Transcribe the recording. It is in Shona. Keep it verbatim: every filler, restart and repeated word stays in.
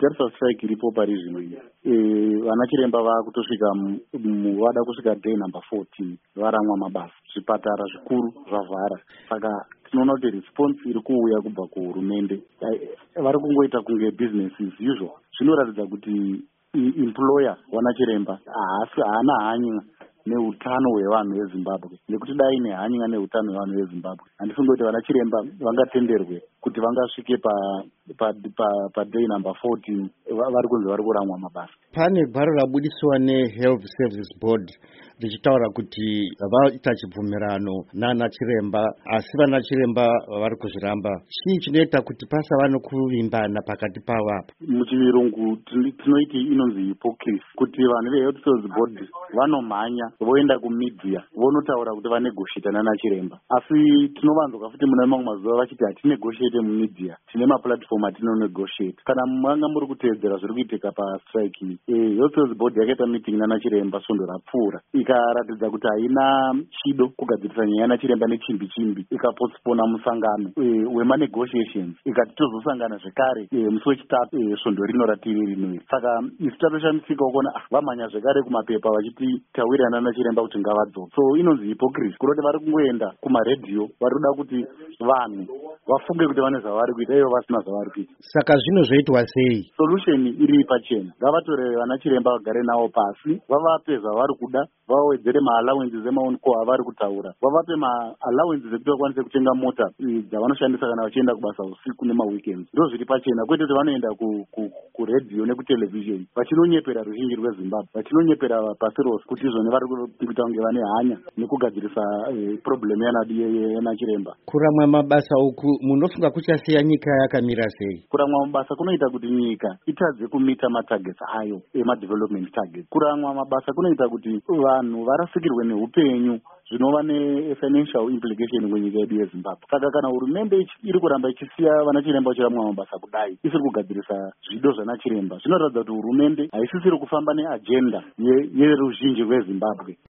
tarisa strike iripo pari zvino iyi, vana chiremba vakutosvika vada kusvika day number fourteen varamwa mabasa, zvipatara zvikuru zvavhara. Saka tinoona kuti response iri kuuya kubva kuhurumende vari kungoita kunge business as usual. Zvinoratidza kuti employer wana chiremba haana hanya neutano hwevanhu veZimbabwe, nekuti dai nehanya neutano hwevanhu veZimbabwe handifungi kuti vana chiremba vangatenderwe kuti vangasvike pa pa pa, pa day number fourteen vari kunzi vari kuramwa mabasa. Pane gwaro rabudiswa neHealth Service Board richitaura kuti vaita chibvumirano nana chiremba, asi vana chiremba vari kuzviramba. Chii chinoita kuti pasava nokuvimbana pakati pavo apa? Muchirungu tinoiti inonzi hypocrisy, kuti vanhu veHealth Service Board vanomhanya voenda kumedia vonotaura kuti vanegoshita nana chiremba, asi tinovanzwa futi muna mamwe mazuva vachiti hatinegoshite mumedia, tine maplatform atinonegoshate. Kana manga muri kuteedzera zviri kuitika pastrike iyi, eh Health Service Board yakaita meeting nana chiremba svondo rapfuura, ikaratidza kuti haina chido kugadzirisa nyaya yana chiremba nechimbi chimbi, ikapostpona musangano eh wemanegotiations, ikati tozosangana zvekare eh musi wechitatu eh svondo rino ratiri rino. Saka isu tatoshamisika kuona vamhanya zvekare kumapepa vachiti tawirana na chiremba kuti ngavadzokere. So inonzi hypocrisy, kuti vari kungoenda kumaredhiyo vari kuda kuti vanhu vafunge kuti vane zvavari kuita ivo vasina zvavari kuita. Saka zvino zvoitwa sei? Solution iri pachena, ngavatore vana chiremba vagare navo pasi, vavape zvavari kuda, vawedzere maallowances emaonko avari kutaura, vavape maallowances ekuti vakwanise kutenga mota dzavanoshandisa kana vachienda kubasa usiku nemaweekends. Ndo zviri pachena, kwete kuti vanoenda kuredhiyo nekutelevision vachinonyepera ruzhinji rweZimbabwe, vachinonyepera pasi rose kuti izvoni vari kuita kunge vane hanya nekugadzirisa problem yana chiremba. Kuramwa mabasa uku munofunga kuchasiya nyika yakamira sei? Kuramwa mabasa kunoita kuti nyika itadze kumita matargets ayo ema-development targets. Kuramwa mabasa kunoita kuti vanhu varasikirwe neupenyu zvinova ne-financial implication kwenyika yedu yeZimbabwe. Saka kana hurumende iri kuramba ichisiya vana chiremba vachiramwa mabasa kudai, isiri kugadzirisa zvido zvana chiremba, zvinoratidza kuti hurumende haisisiri kufamba neagenda yeruzhinji rweZimbabwe.